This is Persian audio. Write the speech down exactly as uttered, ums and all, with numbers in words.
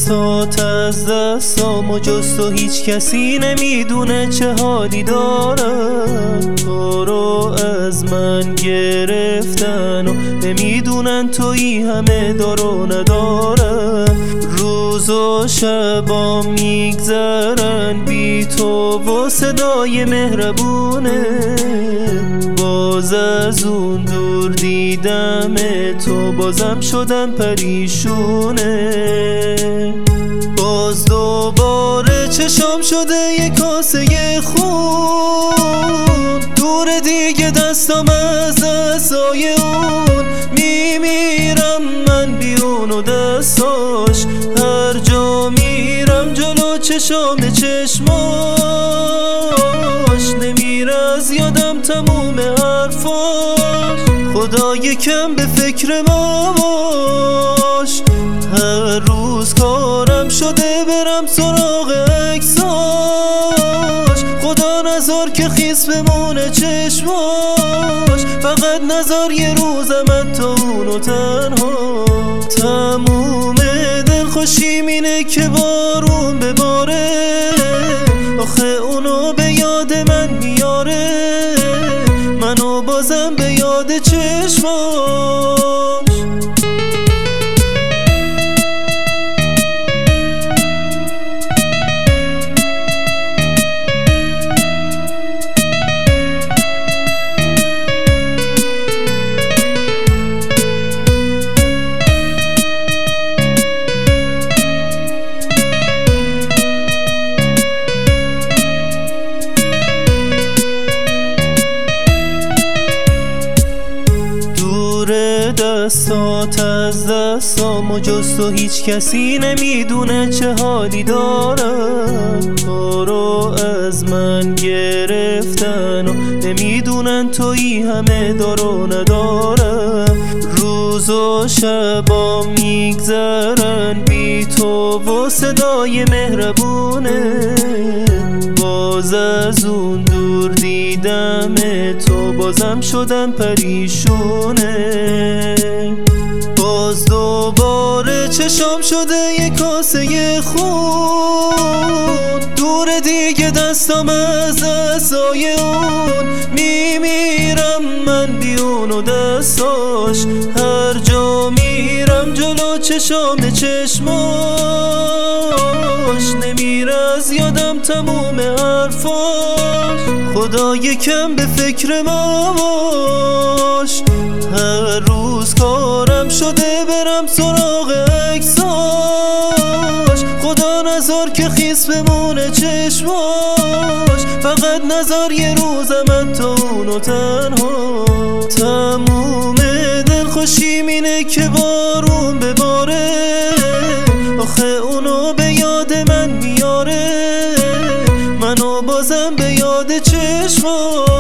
دستات از دستام و جز تو هیچ کسی نمیدونه چه حالی دارم. تو رو از من گرفتن و نمیدونن تویی همه دار و ندارم. روز و شبا میگذرن بی تو و صدای مهربونه. باز از اون دور دیدم تو بازم شدم پریشونه. باز دوباره چشام شده یک کاسه خون. دور دیگه دستم از دستای اون. میمیرم من بیون و دستاش. هر جا میرم جلو چشام چشماش. نمیره از یادم تموم حرفاش. خدا یکم به فکر ما باش. هر روز کارم شده برم سراغ عکساش. خدا نذار که خیس بمونه چشماش. فقط نذار یه روزم حتی اونو تنها. تموم دلخوشیم اینه که بارون بباره. آخه اونو به یاد من میاره. منو بازم به یاد چشماش. دستات از دستام و جز تو هیچ کسی نمیدونه چه حالی دارم. تو رو از من گرفتن و نمیدونن تویی همه دار و ندارم. روز و شبا میگذرن بی تو و صدای مهربونه. باز از اون دور دیدم تو بازم شدم پریشونه. باز دوباره چشام شده یک کاسه خون. دور دیگه دستم از دستای اون. میمیرم من بیون و دستاش. هر جا میرم جلو چشام چشماش. نمیره از یادم تموم حرفاش. خدا یکم به فکر ما باش. هر روز کارم شده برم سراغ عکساش. خدا نذار که خیس بمونه چشماش. فقط نذار یه روزم حتی اونو تنها. تموم دلخوشیم اینه که بارون بباره. آخه اونو به یاد من میاره. منو بازم به یاد چشماش.